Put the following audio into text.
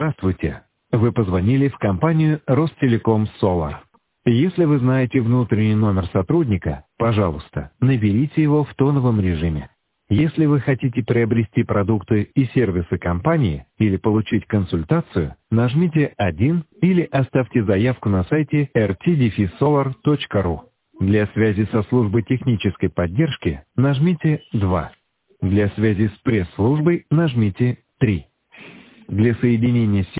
Здравствуйте. Вы позвонили в компанию Ростелеком Solar. Если вы знаете внутренний номер сотрудника, пожалуйста, наберите его в тоновом режиме. Если вы хотите приобрести продукты и сервисы компании или получить консультацию, нажмите 1 или оставьте заявку на сайте rt-solar.ru. Для связи со службой технической поддержки нажмите 2. Для связи с пресс-службой нажмите 3. Для соединения с